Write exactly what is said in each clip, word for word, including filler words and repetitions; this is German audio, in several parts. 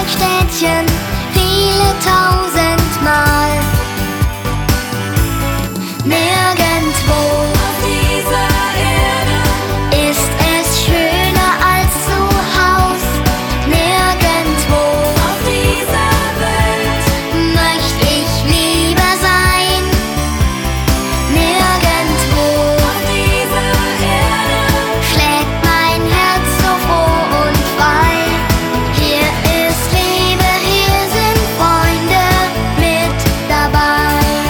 Bergstädtchen viele tausendmal. Nirgendwo auf dieser Erde ist es schöner als zu Haus. Nirgendwo auf dieser Welt möchte ich lieber sein. Nirgendwo auf dieser Erde schlägt mein Herz so froh und frei. Hier ist Liebe, hier sind Freunde mit dabei.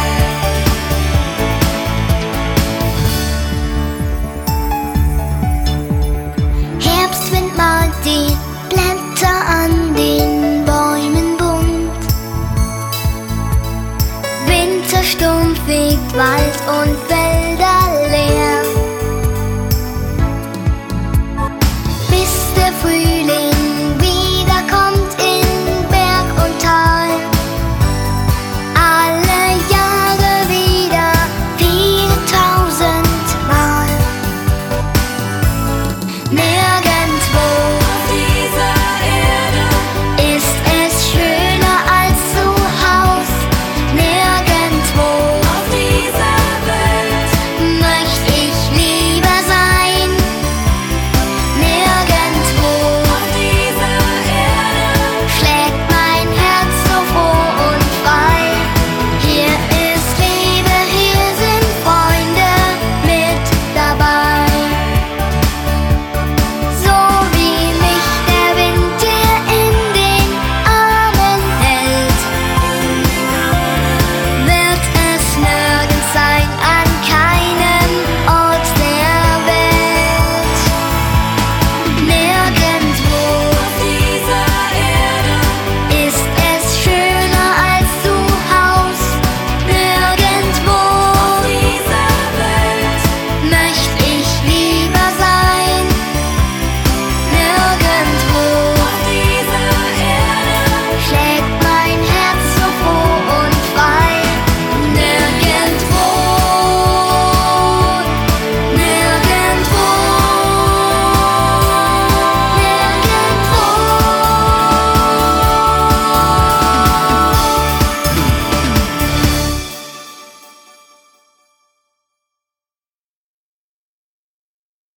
Herbstwind malt die Blätter an den Bäumen bunt. Wintersturm fegt Wald und